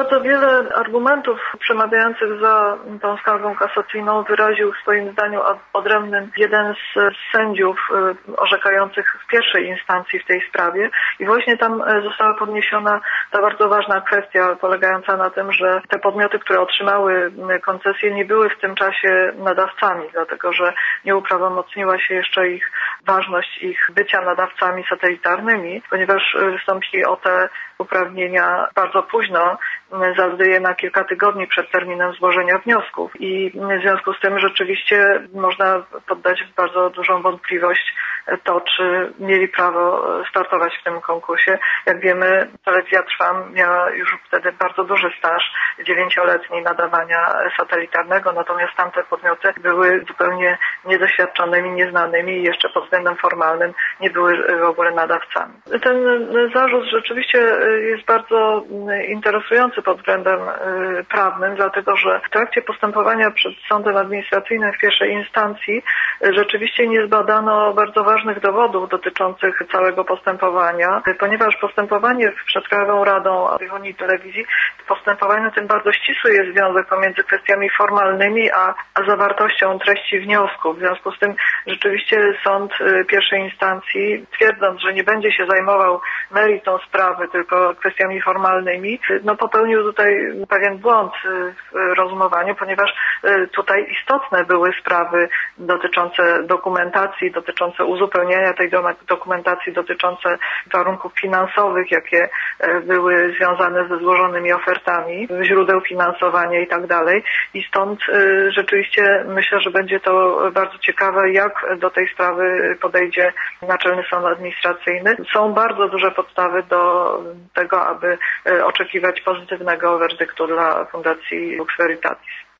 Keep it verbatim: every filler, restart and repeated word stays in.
Bardzo wiele argumentów przemawiających za tą skargą kasacyjną wyraził w swoim zdaniu odrębnym jeden z sędziów orzekających w pierwszej instancji w tej sprawie i właśnie tam została podniesiona ta bardzo ważna kwestia polegająca na tym, że te podmioty, które otrzymały koncesję, nie były w tym czasie nadawcami, dlatego że nie uprawomocniła się jeszcze ich ważność ich bycia nadawcami satelitarnymi, ponieważ wystąpili o te uprawnienia bardzo późno, zaledwie na kilka tygodni przed terminem złożenia wniosków. I w związku z tym rzeczywiście można poddać w bardzo dużą wątpliwość to, czy mieli prawo startować w tym konkursie. Jak wiemy, Telewizja Trwam miała już wtedy bardzo duży staż, dziewięcioletni nadawania satelitarnego, natomiast tamte podmioty były zupełnie niedoświadczonymi, nieznanymi i jeszcze pod względem formalnym nie były w ogóle nadawcami. Ten zarzut rzeczywiście jest bardzo interesujący pod względem prawnym, dlatego że w trakcie postępowania przed sądem administracyjnym w pierwszej instancji rzeczywiście nie zbadano bardzo ważnych dowodów dotyczących całego postępowania, ponieważ postępowanie przed Krajową Radą Radiofonii i Telewizji, w postępowaniu tym bardzo ścisły jest związek pomiędzy kwestiami formalnymi a, a zawartością treści wniosku. W związku z tym rzeczywiście sąd pierwszej instancji, twierdząc, że nie będzie się zajmował meritum sprawy, tylko kwestiami formalnymi, no popełnił tutaj pewien błąd w rozumowaniu, ponieważ tutaj istotne były sprawy dotyczące dokumentacji, dotyczące uzupełniania tej dokumentacji, dotyczące warunków finansowych, jakie były związane ze złożonymi ofertami, źródeł finansowania i tak dalej. I stąd rzeczywiście myślę, że będzie to bardzo ciekawe, jak do tej sprawy podejdzie Naczelny Sąd Administracyjny. Są bardzo duże podstawy do tego, aby oczekiwać pozytywnego werdyktu dla Fundacji Lux Veritatis.